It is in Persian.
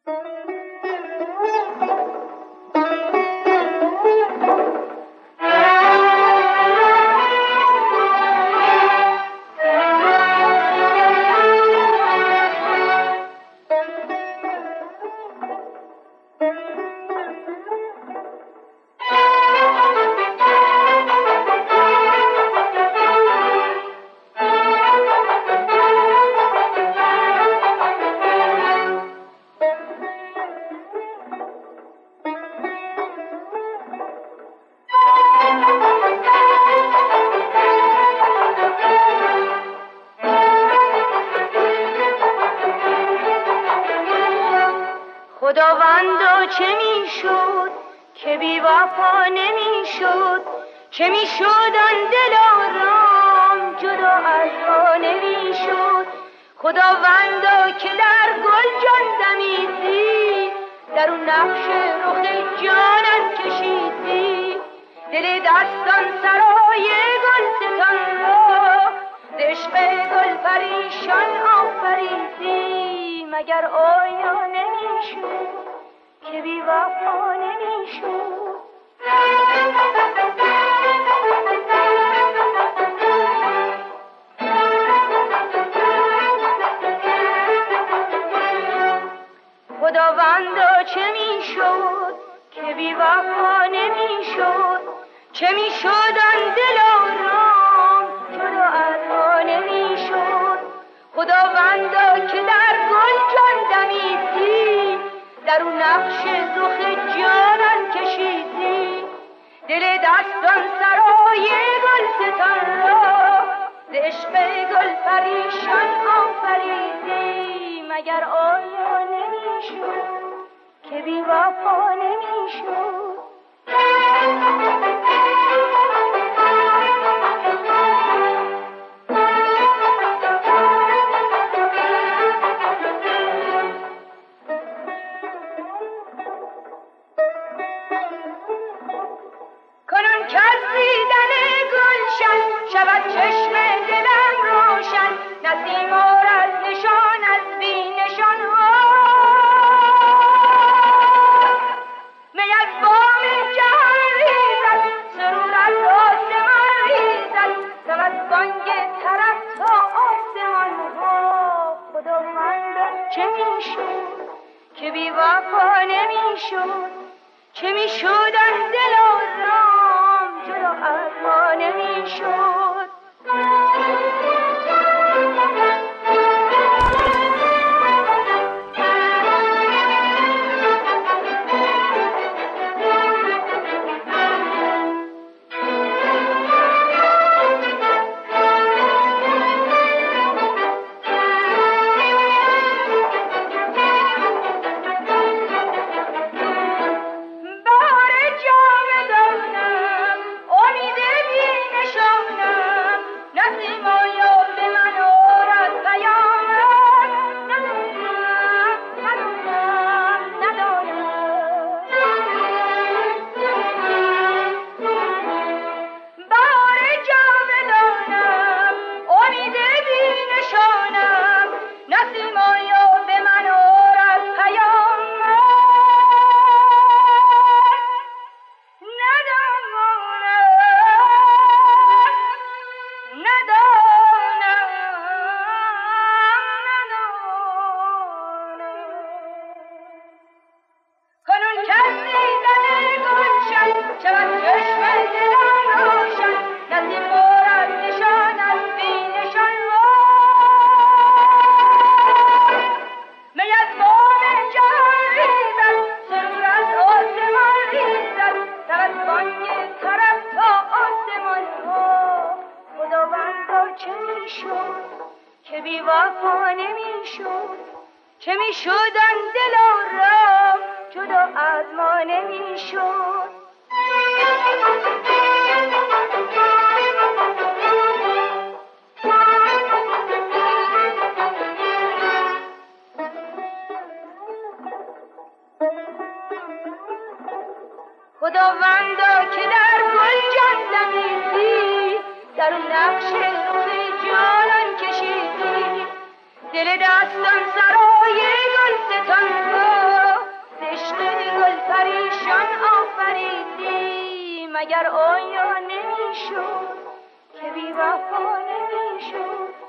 خداوندا چه میشد که بی وفا نمیشد، چه میشد آن دلارام جدا از ما نمیشد. خداوندا که در گل جان دمیدی، در اون نقش رخ جانم کشیدی، دل دستان سرای گلستان را ز عشق گل پریشان آفریدی. مگر آیا نمیشد که بی وفا نمیشد؟ خداوندا چه میشد که بی وفا نمیشد، چه میشد آن دلارام جدا از ما نمیشد. خداوندا که در گل جان دمیدی، در اون نقش رخ جانم کشیدی، دل دستان سرای گلستان را ز عشق گل پریشان آفریدی. مگر آیا نمیشد که بی وفا نمیشد؟ کنون که از دیدن گلشن شود چشم دلم روشن، نسیم اور از نشان از بی نشان می از بام جهان ریزد، سرور از آسمان ریزد، شود بانگ طرب تا آسمان ها. خداوندا چه میشد که بی وفا نمیشد، چه میشد آن دلارام جدا از ما نمیشد. که بی وفا نمیشد، چه میشد آن دلارام جدا از ما نمیشد. خداوندا که در گل جان دمیدی، در اون نقش رخ جانان کشیدی، دل دستان سرای گلستان را مگر آیا نمیشد که بی وفا نمیشد